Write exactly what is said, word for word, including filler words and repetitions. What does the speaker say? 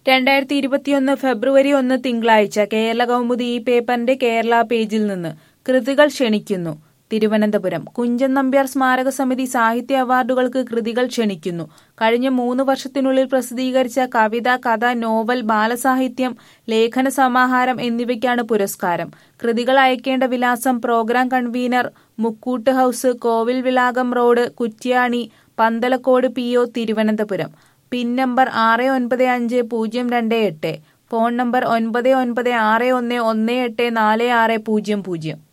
രണ്ടായിരത്തി ഇരുപത്തിയൊന്ന് ഫെബ്രുവരി ഒന്ന് തിങ്കളാഴ്ച കേരള കൗമുദി ഈ പേപ്പറിന്റെ കേരള പേജിൽ നിന്ന് കൃതികൾ ക്ഷണിക്കുന്നു. തിരുവനന്തപുരം കുഞ്ചൻ നമ്പ്യാർ സ്മാരക സമിതി സാഹിത്യ അവാർഡുകൾക്ക് കൃതികൾ ക്ഷണിക്കുന്നു. കഴിഞ്ഞ മൂന്ന് വർഷത്തിനുള്ളിൽ പ്രസിദ്ധീകരിച്ച കവിത, കഥ, നോവൽ, ബാലസാഹിത്യം, ലേഖന സമാഹാരം എന്നിവയ്ക്കാണ് പുരസ്കാരം. കൃതികൾ അയക്കേണ്ട വിലാസം: programme convener, Mukkoot house, Kovil Vilakam road, Kuttyani, Panthalakode P O, Thiruvananthapuram. Pin number ആറ് ഒൻപത് അഞ്ച് പൂജ്യം രണ്ട് എട്ട്. ഫോൺ നമ്പർ ഒൻപത് ഒൻപത് ആറ് ഒന്ന് ഒന്ന് എട്ട് നാല് ആറ് പൂജ്യം പൂജ്യം.